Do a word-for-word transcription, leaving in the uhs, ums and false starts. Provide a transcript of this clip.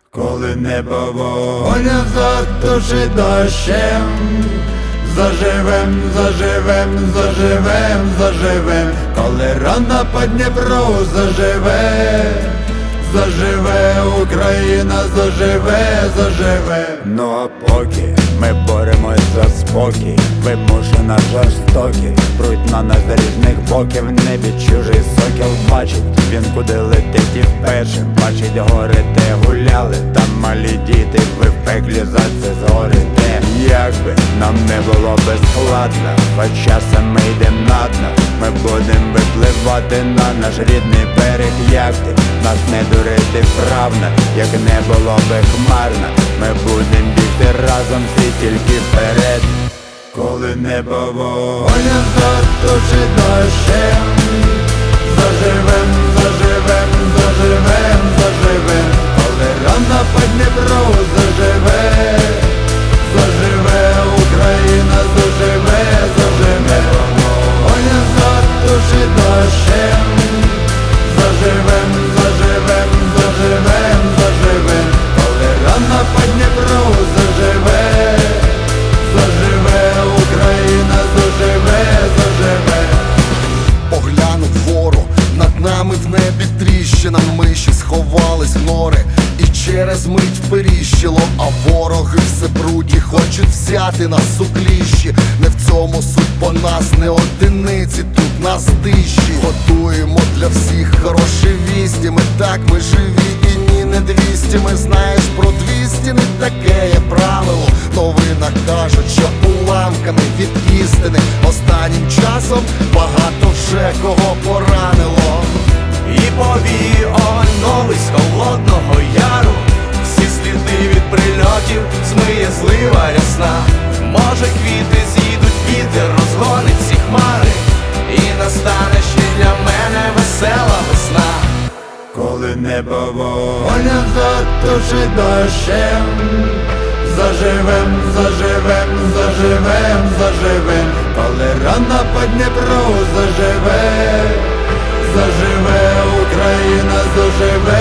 Коли небо вогонь затушить дощем, заживем, заживем, заживем, заживем, коли рана по Дніпру заживе, заживе Україна, заживе, заживе. Ну а поки ми боремось за спокій, вимушена жорстокість, пруть на нас з різних боків. В небі чужий сокіл бачить, він куди летить і вперше бачить гори, де гуляли, там малі діти, ви в пеклі за це згорите. Якби нам не було безскладно, хоч часом ми йдем на дно, ми будем випливати на наш рідний берег. Як ти нас не дурити вправно, як не було би хмарно, ми будем бігти разом всі тільки вперед. Коли небо вогонь затушить дощем, заживем, заживем, заживем, заживем, коли рана по Дніпру заживе, заживе Україна, заживе, заживе. Вогонь затушить дощем, заживем, заживем, заживем, заживем, коли рана по Дніпру заживе, заживе Україна, заживе, заживе. Поглянув вгору, над нами в небі тріщина, ми ще сховались в нори, і через мить періщило, а вороги все бруді, хочуть взяти нас у кліщі. Не в цьому суть, бо нас не одиниці, тут нас тисячі. Готуємо для всіх хороші вісті, ми так, ми живі і ні не двісті. Ми знаєш про двісті, не таке є правило. Новина кажуть, що уламками від істини останнім часом багато вже кого поранило. І повіє огонь новий з холодного яру, всі сліди від прильотів змиє злива рясна. Може квіти з'їдуть, вітер розгонить всі хмари, і настане ще для мене весела весна. Коли небо вогонь затушить дощем, заживем, заживем, заживем, заживем, коли рана по Дніпру заживе, заживе Україна, заживе,